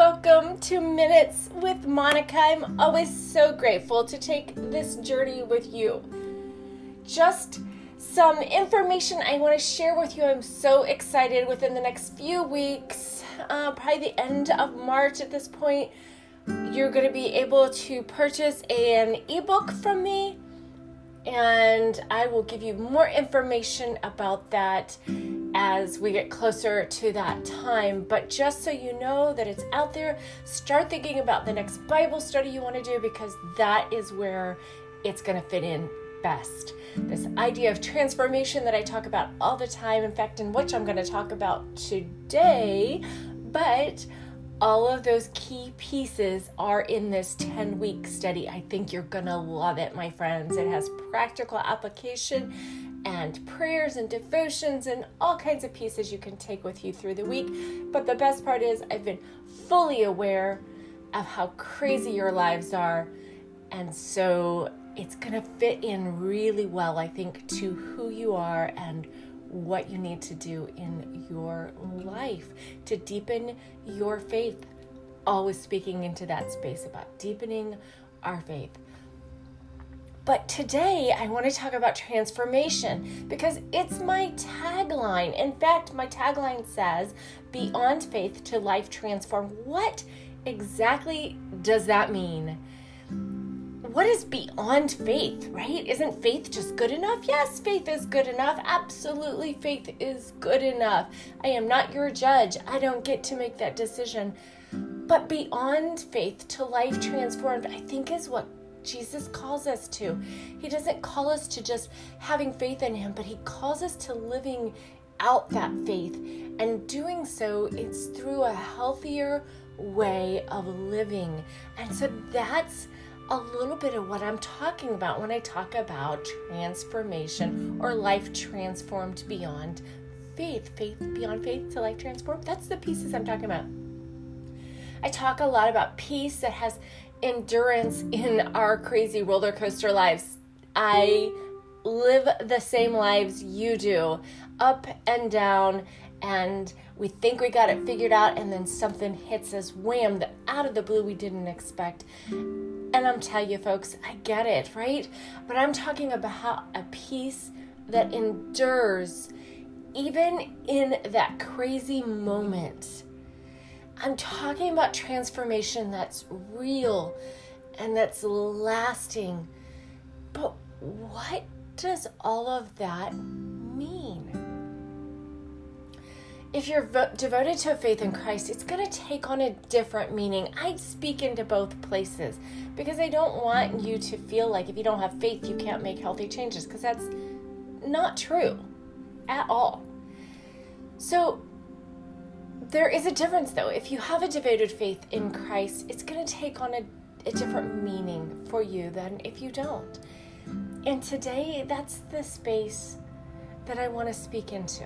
welcome to Minutes with Monica. I'm always so grateful to take this journey with you. Just some information I want to share with you. I'm so excited. Within the next few weeks, probably the end of March at this point, you're going to be able to purchase an ebook from me, and I will give you more information about that as we get closer to that time. But just so you know that it's out there, start thinking about the next Bible study you want to do, because that is where it's going to fit in best. This idea of transformation that I talk about all the time, in fact, in which I'm going to talk about today, but all of those key pieces are in this 10-week study. I think you're going to love it, my friends. It has practical application and prayers and devotions and all kinds of pieces you can take with you through the week. But the best part is I've been fully aware of how crazy your lives are. And so it's going to fit in really well, I think, to who you are and what you need to do in your life to deepen your faith. Always speaking into that space about deepening our faith. But today I want to talk about transformation because it's my tagline. In fact, my tagline says, beyond faith to life transformed. What exactly does that mean? What is beyond faith, right? Isn't faith just good enough? Yes, faith is good enough. Absolutely, faith is good enough. I am not your judge. I don't get to make that decision. But beyond faith to life transformed, I think is what Jesus calls us to. He doesn't call us to just having faith in him, but he calls us to living out that faith. And doing so, it's through a healthier way of living. And so that's a little bit of what I'm talking about when I talk about transformation or life transformed beyond faith. Faith beyond faith to life transformed. That's the pieces I'm talking about. I talk a lot about peace that has endurance in our crazy roller coaster lives. I live the same lives you do, up and down, and we think we got it figured out, and then something hits us, wham, out of the blue we didn't expect. And I'm telling you, folks, I get it, right? But I'm talking about a peace that endures even in that crazy moment. I'm talking about transformation that's real and that's lasting. But what does all of that mean? If you're devoted to a faith in Christ, it's going to take on a different meaning. I speak into both places because I don't want you to feel like if you don't have faith, you can't make healthy changes, because that's not true at all. So there is a difference, though. If you have a devoted faith in Christ, it's going to take on a different meaning for you than if you don't. And today, that's the space that I want to speak into.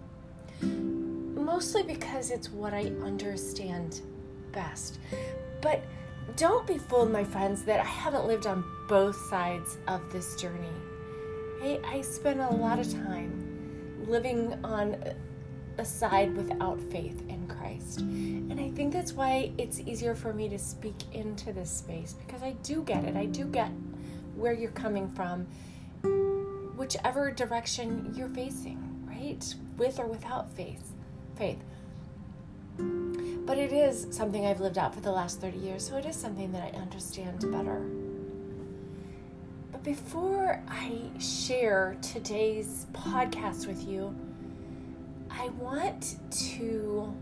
Mostly because it's what I understand best. But don't be fooled, my friends, that I haven't lived on both sides of this journey. I spent a lot of time living on a side without faith in Christ. And I think that's why it's easier for me to speak into this space, because I do get it. I do get where you're coming from, whichever direction you're facing, right? With or without faith. But it is something I've lived out for the last 30 years, so it is something that I understand better. But before I share today's podcast with you, I want to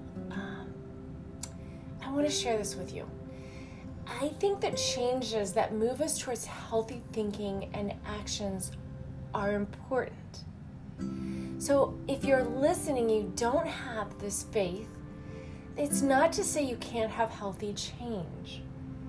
share this with you. I think that changes that move us towards healthy thinking and actions are important. So if you're listening, you don't have this faith, it's not to say you can't have healthy change.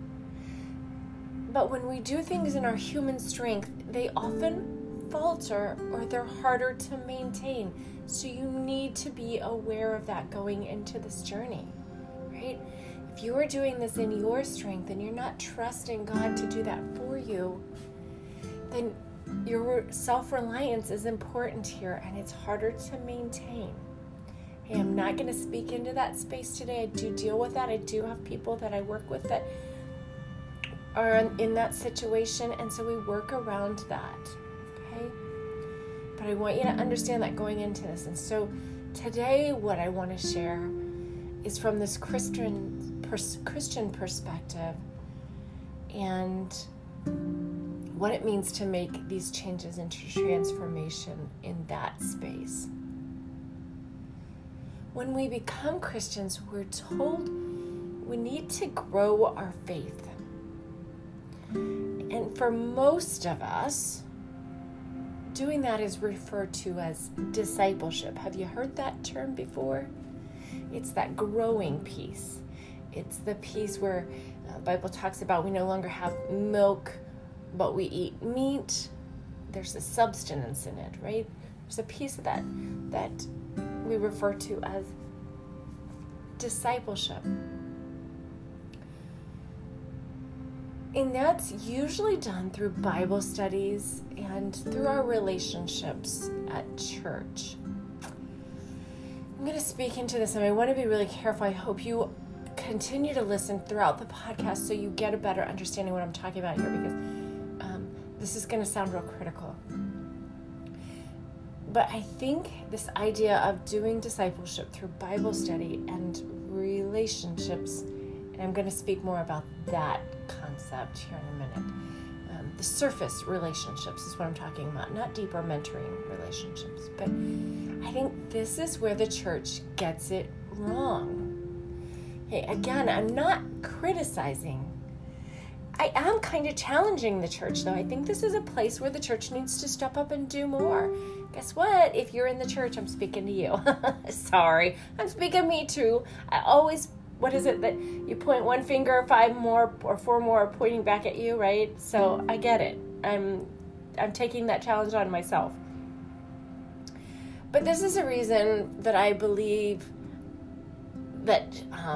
But when we do things in our human strength, they often falter or they're harder to maintain. So you need to be aware of that going into this journey, right? If you are doing this in your strength and you're not trusting God to do that for you, then your self-reliance is important here, and it's harder to maintain. Hey, I'm not going to speak into that space today. I do deal with that. I do have people that I work with that are in that situation, and so we work around that, okay? But I want you to understand that going into this. And so today what I want to share is from this Christian perspective and what it means to make these changes into transformation in that space. When we become Christians, we're told we need to grow our faith. And for most of us, doing that is referred to as discipleship. Have you heard that term before? It's that growing piece. It's the piece where the Bible talks about we no longer have milk, but we eat meat. There's a substance in it, right? There's a piece of that we refer to as discipleship. And that's usually done through Bible studies and through our relationships at church. I'm going to speak into this, and I want to be really careful. I hope you continue to listen throughout the podcast so you get a better understanding of what I'm talking about here, because this is going to sound real critical. But I think this idea of doing discipleship through Bible study and relationships, and I'm going to speak more about that concept here in a minute. The surface relationships is what I'm talking about, not deeper mentoring relationships. But I think this is where the church gets it wrong. Hey, again, I'm not criticizing. I am kind of challenging the church, though. I think this is a place where the church needs to step up and do more. Guess what? If you're in the church, I'm speaking to you. Sorry, I'm speaking to me too. I always, what is it that you point one finger, 5 more or 4 more are pointing back at you, right? So I get it. I'm taking that challenge on myself. But this is a reason that I believe that,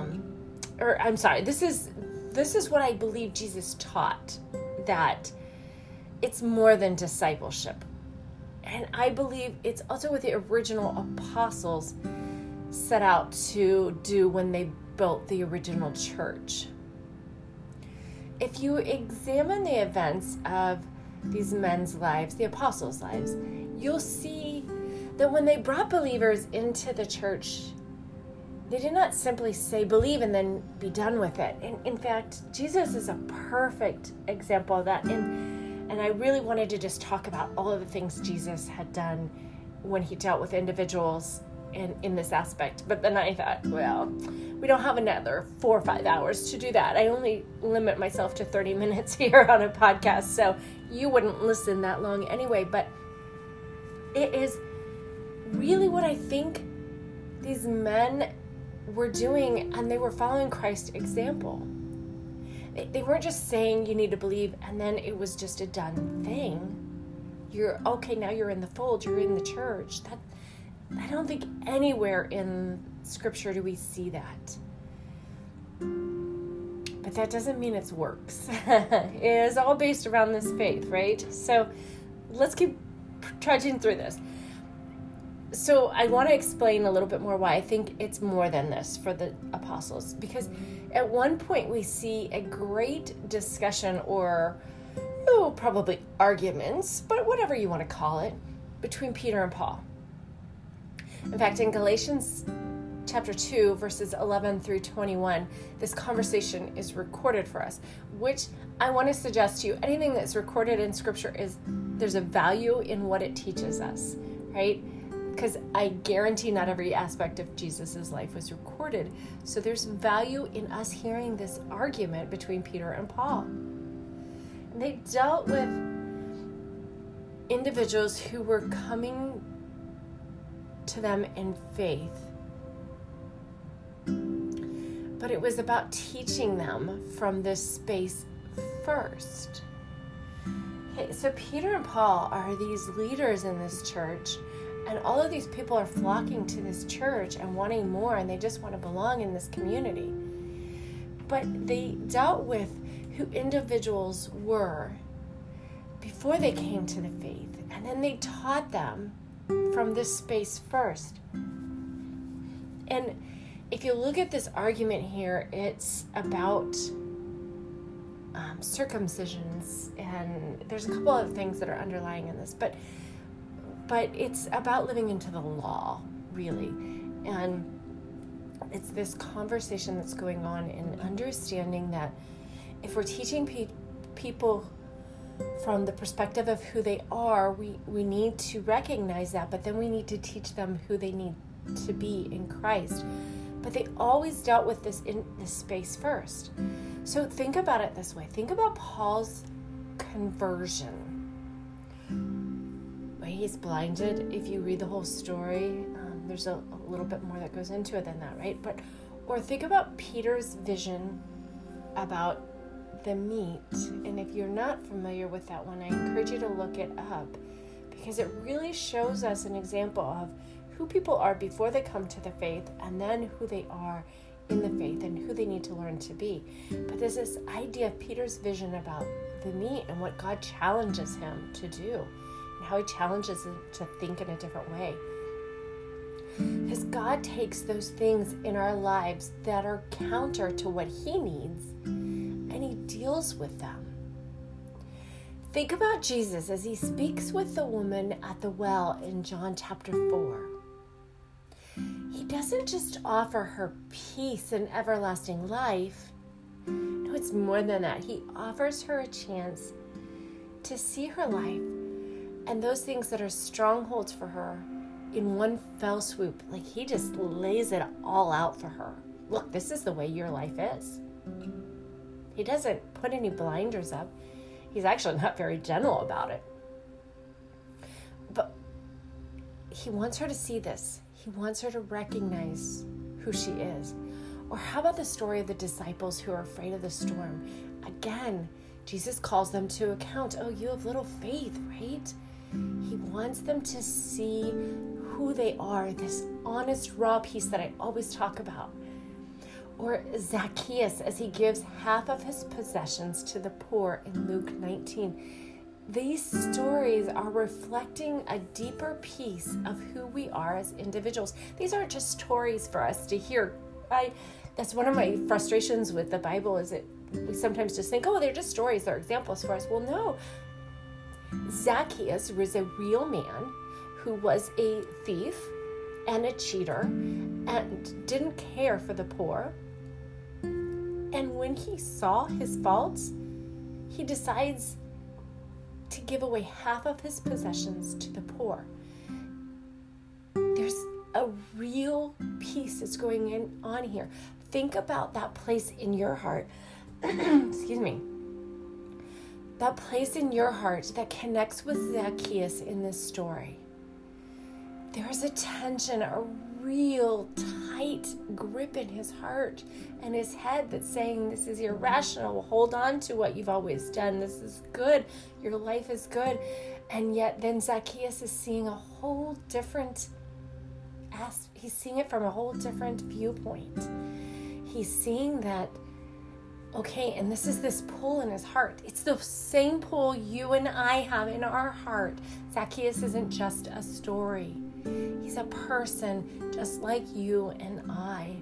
this is what I believe Jesus taught, that it's more than discipleship. And I believe it's also what the original apostles set out to do when they built the original church. If you examine the events of these men's lives, the apostles' lives, you'll see that when they brought believers into the church, they did not simply say believe and then be done with it. In fact, Jesus is a perfect example of that. And I really wanted to just talk about all of the things Jesus had done when he dealt with individuals in this aspect. But then I thought, well, we don't have another 4 or 5 hours to do that. I only limit myself to 30 minutes here on a podcast, so you wouldn't listen that long anyway. But it is really what I think these men were doing, and they were following Christ's example. They weren't just saying you need to believe and then it was just a done thing. You're okay, now you're in the fold, you're in the church. That I don't think anywhere in Scripture do we see that. But that doesn't mean it's works. It is all based around this faith, right? So let's keep trudging through this. So I want to explain a little bit more why I think it's more than this for the apostles. Because at one point we see a great discussion or probably arguments, but whatever you want to call it, between Peter and Paul. In fact, in Galatians chapter 2, verses 11 through 21, this conversation is recorded for us, which I want to suggest to you, anything that's recorded in Scripture there's a value in what it teaches us, right? Because I guarantee not every aspect of Jesus' life was recorded. So there's value in us hearing this argument between Peter and Paul. And they dealt with individuals who were coming to them in faith. But it was about teaching them from this space first. Okay, so Peter and Paul are these leaders in this church. And all of these people are flocking to this church and wanting more, and they just want to belong in this community. But they dealt with who individuals were before they came to the faith. And then they taught them from this space first. And if you look at this argument here, it's about circumcisions, and there's a couple of things that are underlying in this, but it's about living into the law, really. And it's this conversation that's going on in understanding that if we're teaching people from the perspective of who they are, we need to recognize that, but then we need to teach them who they need to be in Christ. But they always dealt with this in this space first. So think about it this way. Think about Paul's conversion. He's blinded. If you read the whole story, there's a little bit more that goes into it than that, right? Or think about Peter's vision about the meat. And if you're not familiar with that one, I encourage you to look it up, because it really shows us an example of who people are before they come to the faith, and then who they are in the faith and who they need to learn to be. But there's this idea of Peter's vision about the meat and what God challenges him to do, and how he challenges him to think in a different way. Because God takes those things in our lives that are counter to what he needs, and he deals with them. Think about Jesus as he speaks with the woman at the well in John chapter 4. He doesn't just offer her peace and everlasting life. No, it's more than that. He offers her a chance to see her life and those things that are strongholds for her in one fell swoop. Like, he just lays it all out for her. Look, this is the way your life is. He doesn't put any blinders up. He's actually not very gentle about it. But he wants her to see this. He wants her to recognize who she is. Or how about the story of the disciples who are afraid of the storm? Again, Jesus calls them to account. Oh, you have little faith, right? He wants them to see who they are, this honest, raw piece that I always talk about. Or Zacchaeus, as he gives half of his possessions to the poor in Luke 19. These stories are reflecting a deeper piece of who we are as individuals. These aren't just stories for us to hear. That's one of my frustrations with the Bible, is that we sometimes just think, oh, they're just stories, they're examples for us. Well, no. Zacchaeus was a real man who was a thief and a cheater and didn't care for the poor. And when he saw his faults, he decides to give away half of his possessions to the poor. There's a real piece that's going on here. Think about that place in your heart. Excuse me. That place in your heart that connects with Zacchaeus in this story. There's a tension, a real tight grip in his heart and his head that's saying, this is irrational. Hold on to what you've always done. This is good. Your life is good. And yet then Zacchaeus is seeing a whole different he's seeing it from a whole different viewpoint. He's seeing that, okay, and this is this pull in his heart. It's the same pull you and I have in our heart. Zacchaeus isn't just a story. He's a person just like you and I.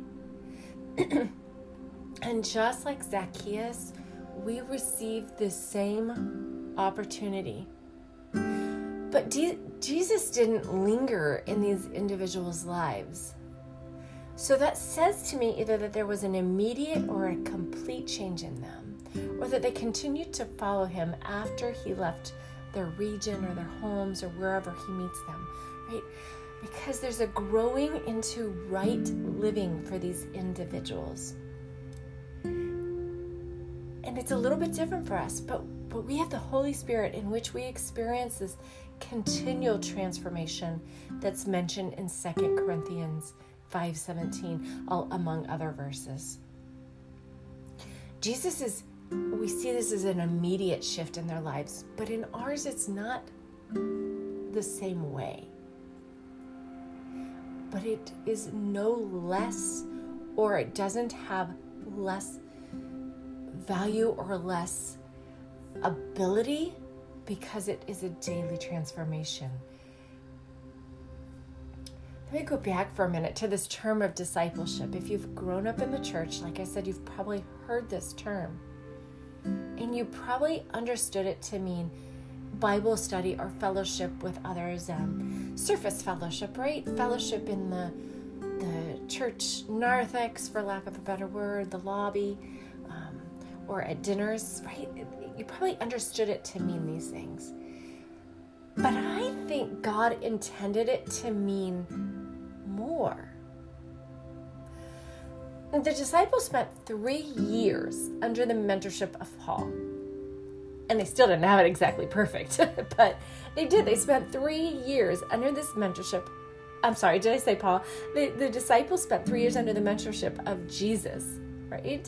And just like Zacchaeus, we receive the same opportunity. But Jesus didn't linger in these individuals' lives. So that says to me either that there was an immediate or a complete change in them, or that they continued to follow him after he left their region or their homes or wherever he meets them, right? Because there's a growing into right living for these individuals. And it's a little bit different for us, but we have the Holy Spirit in which we experience this continual transformation that's mentioned in 2 Corinthians 5:17, among other verses. We see this as an immediate shift in their lives, but in ours it's not the same way. But it is no less, or it doesn't have less value or less ability, because it is a daily transformation. Let me go back for a minute to this term of discipleship. If you've grown up in the church, like I said, you've probably heard this term. And you probably understood it to mean Bible study or fellowship with others, surface fellowship, right? Fellowship in the church narthex, for lack of a better word, the lobby, or at dinners, right? You probably understood it to mean these things. But I think God intended it to mean more. The disciples spent 3 years under the mentorship of Paul. And they still didn't have it exactly perfect, but they did. They spent 3 years under this mentorship. I'm sorry, did I say Paul? The disciples spent 3 years under the mentorship of Jesus, right?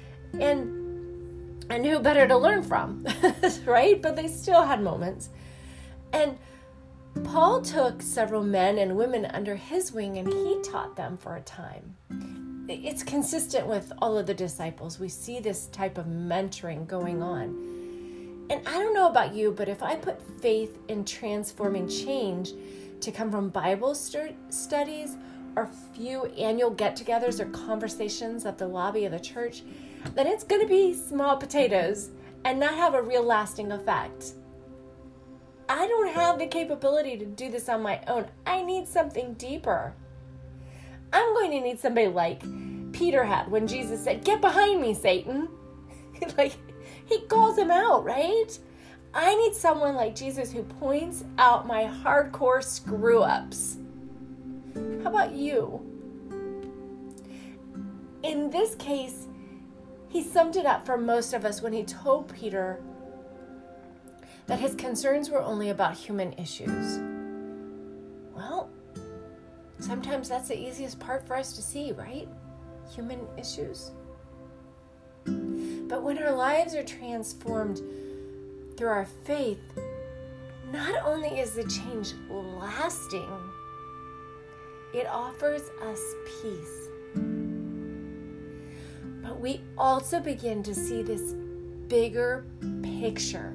And who better to learn from, right? But they still had moments. And Paul took several men and women under his wing, and he taught them for a time. It's consistent with all of the disciples. We see this type of mentoring going on. And I don't know about you, but if I put faith in transforming change to come from Bible studies or few annual get-togethers or conversations at the lobby of the church, then it's going to be small potatoes and not have a real lasting effect. I don't have the capability to do this on my own. I need something deeper. I'm going to need somebody like Peter had when Jesus said, "Get behind me, Satan." Like, he calls him out, right? I need someone like Jesus who points out my hardcore screw-ups. How about you? In this case, he summed it up for most of us when he told Peter that his concerns were only about human issues. Well, sometimes that's the easiest part for us to see, right? Human issues. But when our lives are transformed through our faith, not only is the change lasting, it offers us peace. But we also begin to see this bigger picture.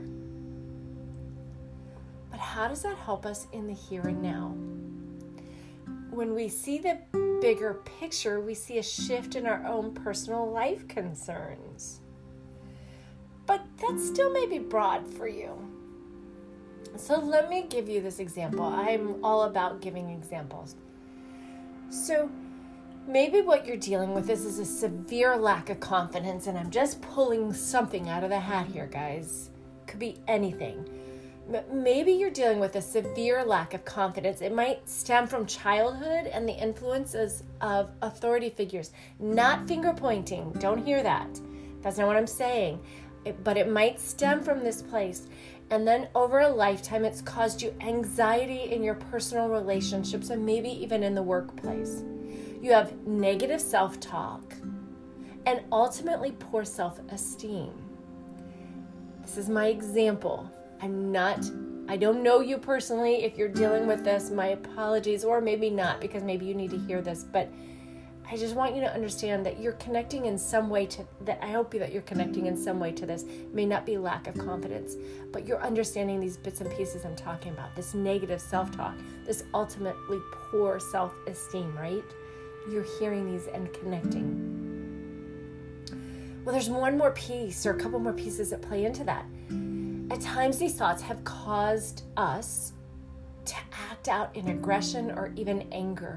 But how does that help us in the here and now? When we see the bigger picture, we see a shift in our own personal life concerns. But that still may be broad for you. So let me give you this example. I'm all about giving examples. So maybe what you're dealing with is a severe lack of confidence, and I'm just pulling something out of the hat here, guys. Could be anything. Maybe you're dealing with a severe lack of confidence. It might stem from childhood and the influences of authority figures. Not finger pointing. Don't hear that. That's not what I'm saying. But it might stem from this place. And then over a lifetime, it's caused you anxiety in your personal relationships and maybe even in the workplace. You have negative self-talk and ultimately poor self-esteem. This is my example. I don't know you personally. If you're dealing with this, my apologies, or maybe not, because maybe you need to hear this, but I just want you to understand that you're connecting in some way to that. I hope that you're connecting in some way to this. It may not be lack of confidence, but you're understanding these bits and pieces I'm talking about, this negative self-talk, this ultimately poor self-esteem, right? You're hearing these and connecting. Well, there's one more piece or a couple more pieces that play into that. At times, these thoughts have caused us to act out in aggression or even anger.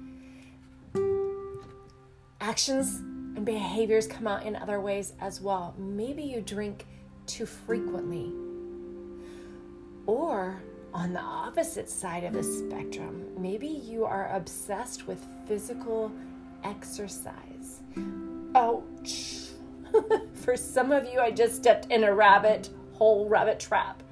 Actions and behaviors come out in other ways as well. Maybe you drink too frequently. Or on the opposite side of the spectrum, maybe you are obsessed with physical exercise. Ouch. For some of you, I just stepped in a rabbit trap.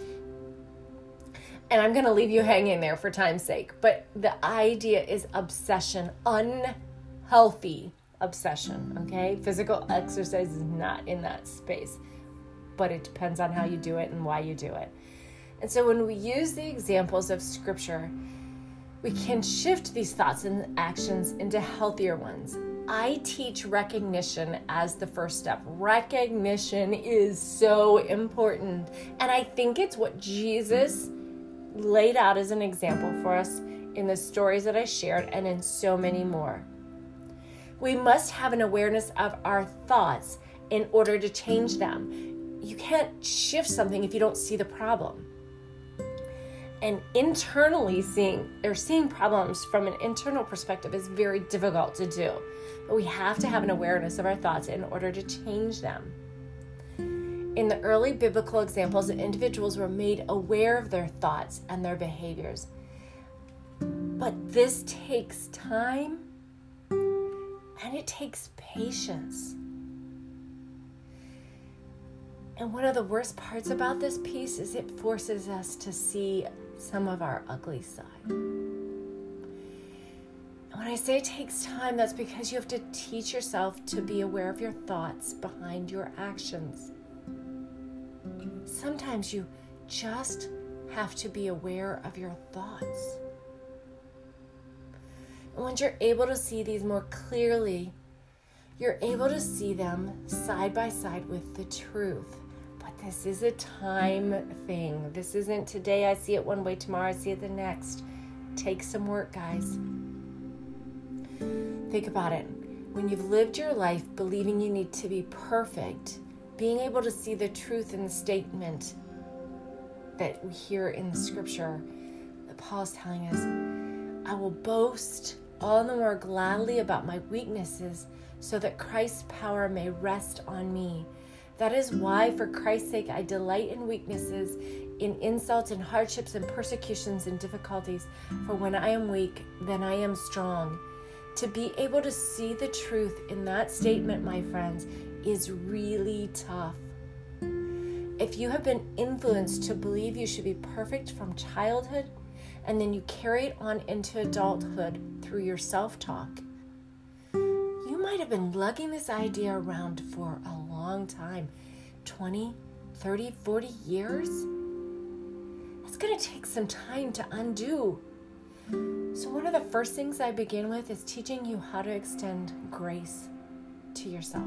And I'm going to leave you hanging there for time's sake. But the idea is obsession, unhealthy obsession, okay? Physical exercise is not in that space, but it depends on how you do it and why you do it. And so when we use the examples of Scripture, we can shift these thoughts and actions into healthier ones. I teach recognition as the first step. Recognition is so important. And I think it's what Jesus laid out as an example for us in the stories that I shared, and in so many more. We must have an awareness of our thoughts in order to change them. You can't shift something if you don't see the problem. And internally seeing problems from an internal perspective is very difficult to do. But we have to have an awareness of our thoughts in order to change them. In the early biblical examples, individuals were made aware of their thoughts and their behaviors. But this takes time and it takes patience. And one of the worst parts about this piece is it forces us to see some of our ugly side. And when I say it takes time, that's because you have to teach yourself to be aware of your thoughts behind your actions. Sometimes you just have to be aware of your thoughts. And once you're able to see these more clearly, you're able to see them side by side with the truth. But this is a time thing. This isn't today I see it one way, tomorrow I see it the next. Take some work, guys. Think about it. When you've lived your life believing you need to be perfect, being able to see the truth in the statement that we hear in the scripture that Paul's telling us, I will boast all the more gladly about my weaknesses so that Christ's power may rest on me. That is why, for Christ's sake, I delight in weaknesses, in insults and hardships and persecutions and difficulties. For when I am weak, then I am strong. To be able to see the truth in that statement, my friends, is really tough. If you have been influenced to believe you should be perfect from childhood, and then you carry it on into adulthood through your self-talk, you might have been lugging this idea around for a long time, 20, 30, 40 years. It's going to take some time to undo. So one of the first things I begin with is teaching you how to extend grace to yourself.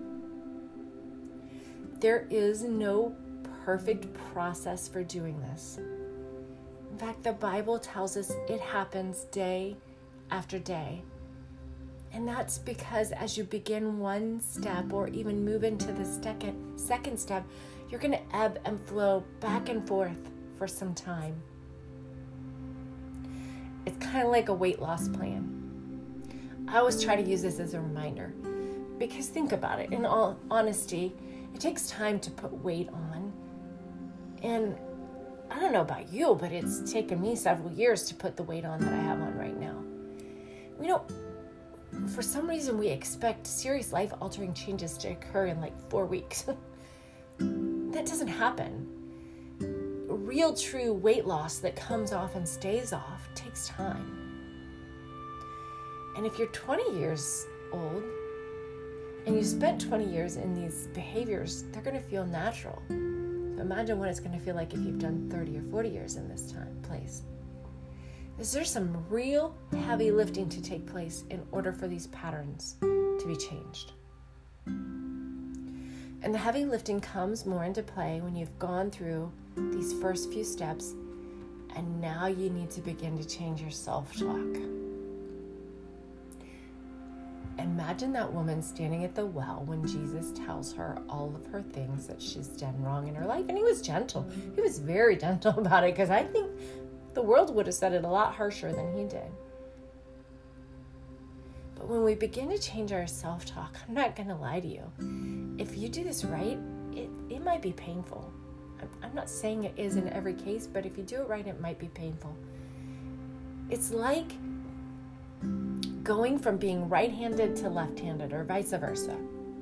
There is no perfect process for doing this. In fact, the Bible tells us it happens day after day. And that's because as you begin one step or even move into the second step, you're going to ebb and flow back and forth for some time. It's kind of like a weight loss plan. I always try to use this as a reminder because think about it. In all honesty, it takes time to put weight on. And I don't know about you, but it's taken me several years to put the weight on that I have on right now. For some reason, we expect serious life-altering changes to occur in like 4 weeks. That doesn't happen. Real, true weight loss that comes off and stays off takes time. And if you're 20 years old and you spent 20 years in these behaviors, they're going to feel natural. So imagine what it's going to feel like if you've done 30 or 40 years in this place. There's some real heavy lifting to take place in order for these patterns to be changed. And the heavy lifting comes more into play when you've gone through these first few steps and now you need to begin to change your self-talk. Imagine that woman standing at the well when Jesus tells her all of her things that she's done wrong in her life. And he was gentle. He was very gentle about it because I think the world would have said it a lot harsher than he did. But when we begin to change our self-talk, I'm not going to lie to you. If you do this right, it might be painful. I'm not saying it is in every case, but if you do it right, it might be painful. It's like going from being right-handed to left-handed or vice versa.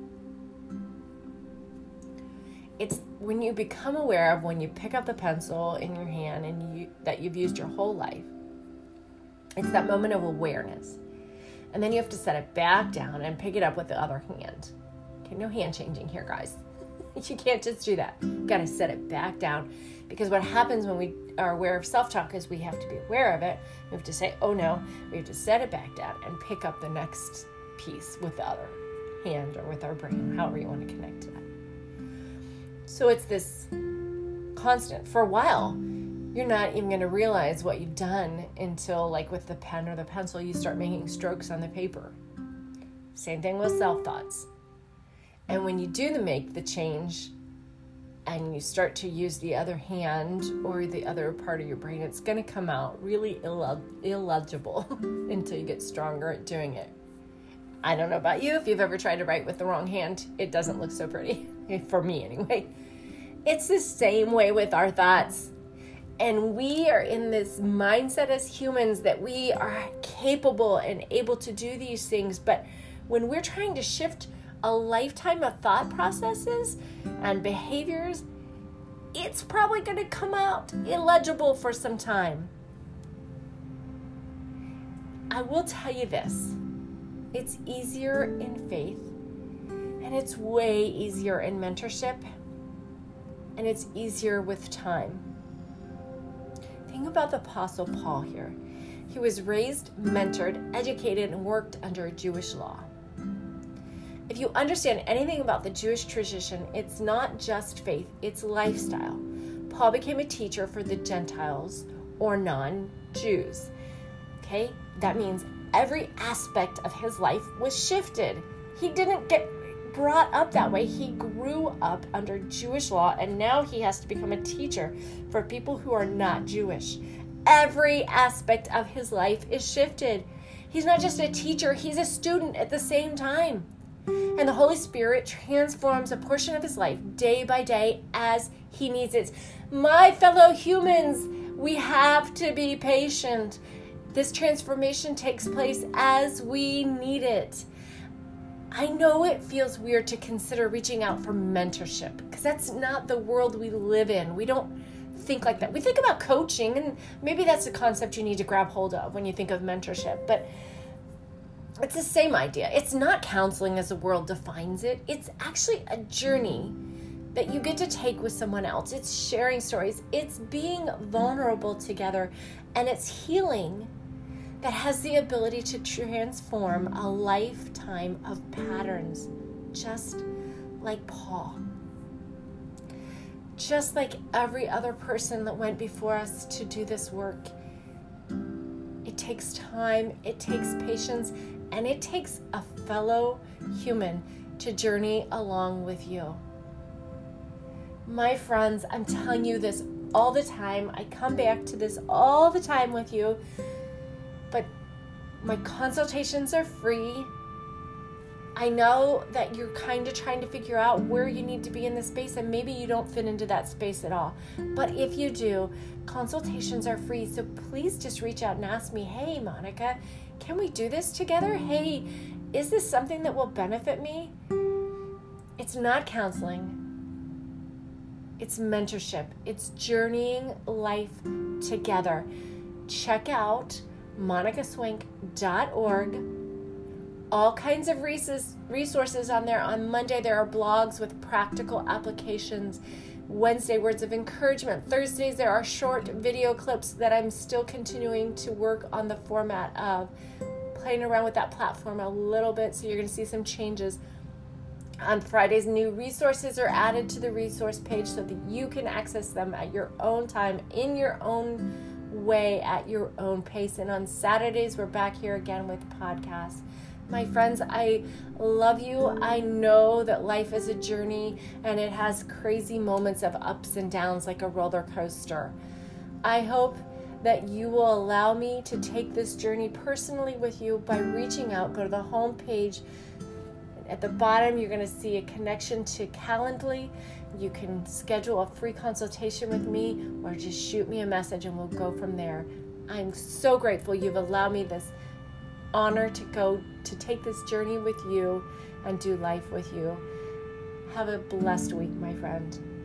It's when you become aware of when you pick up the pencil in your hand and that you've used your whole life. It's that moment of awareness. And then you have to set it back down and pick it up with the other hand. Okay, no hand changing here, guys. You can't just do that. You got to set it back down. Because what happens when we are aware of self-talk is we have to be aware of it. We have to say, oh no. We have to set it back down and pick up the next piece with the other hand or with our brain, however you want to connect to that. So it's this constant. For a while, you're not even going to realize what you've done until, like with the pen or the pencil, you start making strokes on the paper. Same thing with self-thoughts. And when you do make the change and you start to use the other hand or the other part of your brain, it's going to come out really illegible until you get stronger at doing it. I don't know about you. If you've ever tried to write with the wrong hand, it doesn't look so pretty. For me, anyway. It's the same way with our thoughts. And we are in this mindset as humans that we are capable and able to do these things. But when we're trying to shift a lifetime of thought processes and behaviors, it's probably going to come out illegible for some time. I will tell you this. It's easier in faith, and it's way easier in mentorship, and it's easier with time. Think about the Apostle Paul here. He was raised, mentored, educated, and worked under Jewish law. If you understand anything about the Jewish tradition, it's not just faith, it's lifestyle. Paul became a teacher for the Gentiles or non-Jews. Okay? That means every aspect of his life was shifted. He didn't get brought up that way. He grew up under Jewish law, and now he has to become a teacher for people who are not Jewish. Every aspect of his life is shifted. He's not just a teacher, he's a student at the same time. And the Holy Spirit transforms a portion of his life day by day as he needs it. My fellow humans, we have to be patient. This transformation takes place as we need it. I know it feels weird to consider reaching out for mentorship because that's not the world we live in. We don't think like that. We think about coaching, and maybe that's a concept you need to grab hold of when you think of mentorship. But it's the same idea. It's not counseling as the world defines it. It's actually a journey that you get to take with someone else. It's sharing stories. It's being vulnerable together. And it's healing that has the ability to transform a lifetime of patterns, just like Paul. Just like every other person that went before us to do this work. It takes time, it takes patience, and it takes a fellow human to journey along with you. My friends, I'm telling you this all the time. I come back to this all the time with you. But my consultations are free. I know that you're kind of trying to figure out where you need to be in this space, and maybe you don't fit into that space at all. But if you do, consultations are free. So please just reach out and ask me, hey, Monica, can we do this together? Hey, is this something that will benefit me? It's not counseling. It's mentorship. It's journeying life together. Check out monicaswank.org. All kinds of resources on there. On Monday, there are blogs with practical applications. Wednesday, words of encouragement. Thursdays, there are short video clips that I'm still continuing to work on the format of, playing around with that platform a little bit, so you're going to see some changes. On Fridays, new resources are added to the resource page so that you can access them at your own time, in your own way, at your own pace. And on Saturdays, we're back here again with podcasts. My friends, I love you. I know that life is a journey and it has crazy moments of ups and downs like a roller coaster. I hope that you will allow me to take this journey personally with you by reaching out. Go to the home page. At the bottom, you're going to see a connection to Calendly. You can schedule a free consultation with me or just shoot me a message and we'll go from there. I'm so grateful you've allowed me this honor to take this journey with you and do life with you. Have a blessed week, my friend.